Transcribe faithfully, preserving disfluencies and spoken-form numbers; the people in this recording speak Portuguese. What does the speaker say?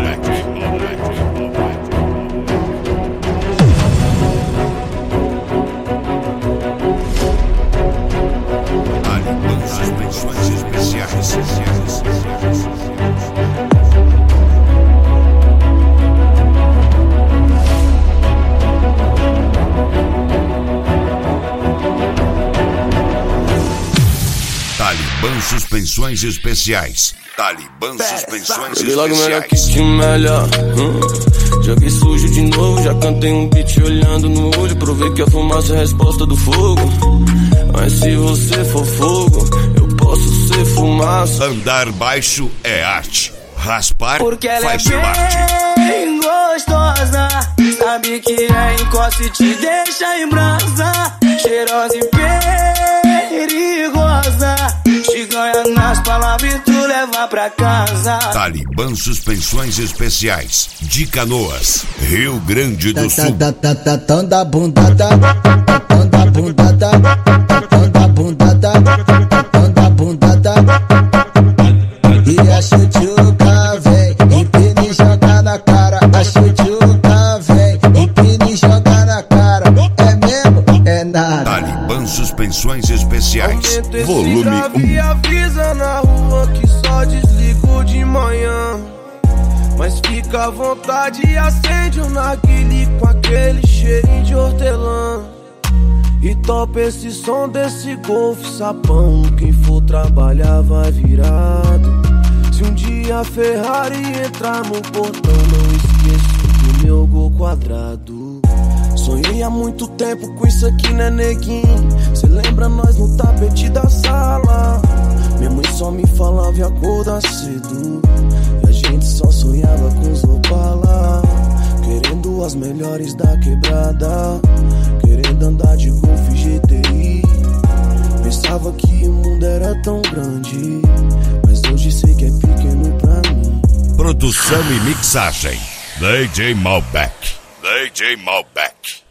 Suspensões especiais. Talibã Suspensões Especiais. Talibã Suspensões Joguei logo melhor que Especiais. te melhor. hum. Joguei sujo de novo, já cantei um beat olhando no olho. Provei que a fumaça é a resposta do fogo. Mas se você for fogo, eu posso ser fumaça. Andar baixo é arte. Raspar Porque ela faz é parte. bem gostosa, sabe que é encosta e te deixa em brasa. Cheirosa e perigosa, te ganha nas palavras e tu leva pra casa. Talibã Suspensões Especiais. De Canoas, Rio Grande do Sul. Tão da bundada, tão da bundada, tão da bundada, tão da bundada. E a chuchuca vem, empina e joga na cara. A chuchuca vem, empina e joga na cara. É mesmo? É nada. Talibã Suspensões Especiais. Volume um. E avisa na rua que só desligo de manhã. Mas fica à vontade e acende um narguile com aquele cheirinho de hortelã. E topa esse som desse golfe sapão. Quem for trabalhar vai virado. Se um dia a Ferrari entrar no portão, não esqueço do meu gol quadrado. Sonhei há muito tempo com isso aqui, né, neguinho? Cê lembra nós no tapete da sala? Minha mãe só me falava e acordar cedo. E a gente só sonhava com os Opala, querendo as melhores da quebrada, querendo andar de Golf G T I. Pensava que o mundo era tão grande, mas hoje sei que é pequeno pra mim. Produção e mixagem. D J Malbec. D J Malbec.